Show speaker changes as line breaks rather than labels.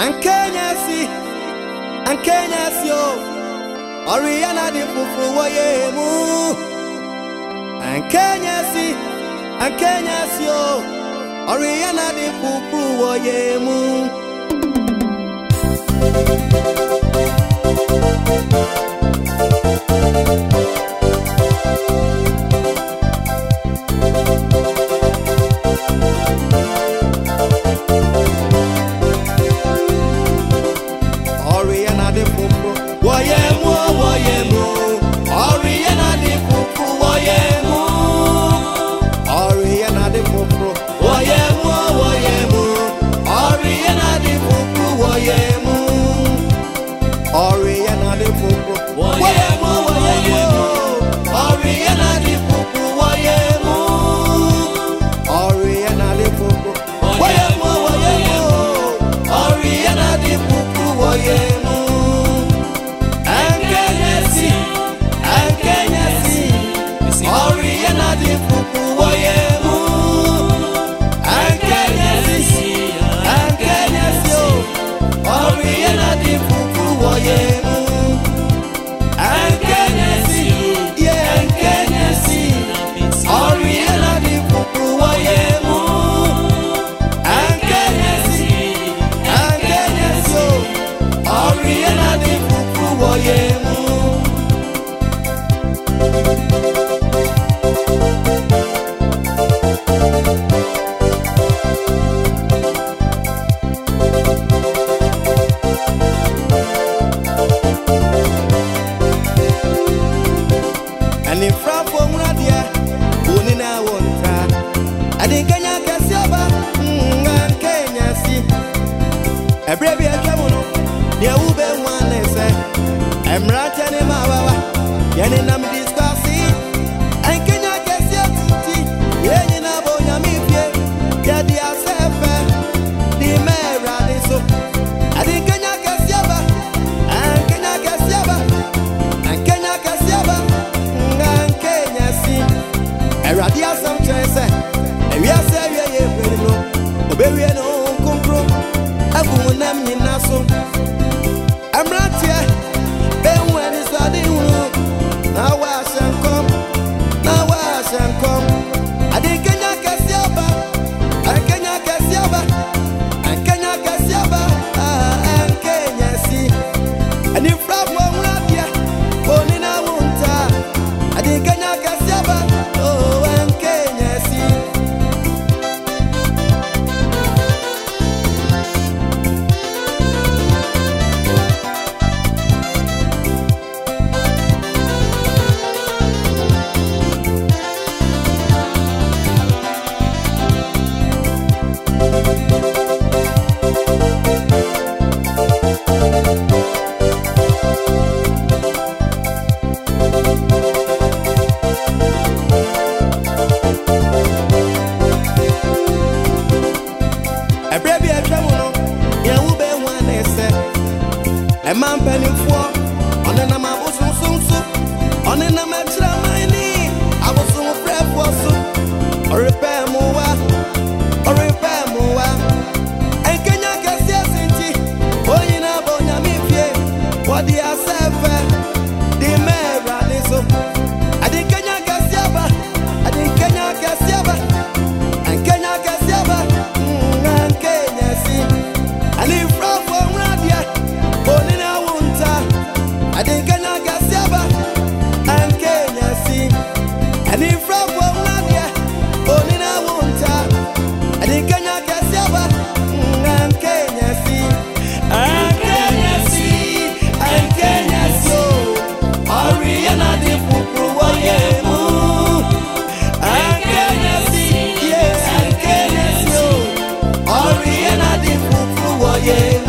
Kenyasi yo, Oriana di fufu wayemu. Kenyasi yo, Oriana di fufu wayemu. Baby, I come on. Yeah, who be one say? I'm right in my baba. Yeah, I'm discussing. I can't get you. Yeah, you know, boy, I'm here. Yeah, the yourself. The mayor, so I think I get you. I can't get you. I can't get you. I can't see. I rather some chance. And we are saying, yeah, baby, no control. I'm not here. Then when it's not in room, now I shall come. Now I shall come. I didn't get Yaba. I can't get Yaba. I can't get Yaba. And can you see? And if from one up here, only now won't I didn't get Yaba. Oh, and can you see? A man penny for on an amount so on an amateur money. I was so afraid for so or repair more or repair more. And can you get your city? Oh, you know, Bonamifie, what the yourself, the mayor, so I didn't can you get Yaba, I didn't can you get Yaba, and can you get Yaba, and can you see? And if from Radia, only I didn't get Yaba and can you see? And if from Nadia, only now won't I didn't get Yaba and can you see? And can you see? And can you see? Oriana di Fufu wayemu. And can you see? Yes, and can you see? Oriana di Fufu wayemu.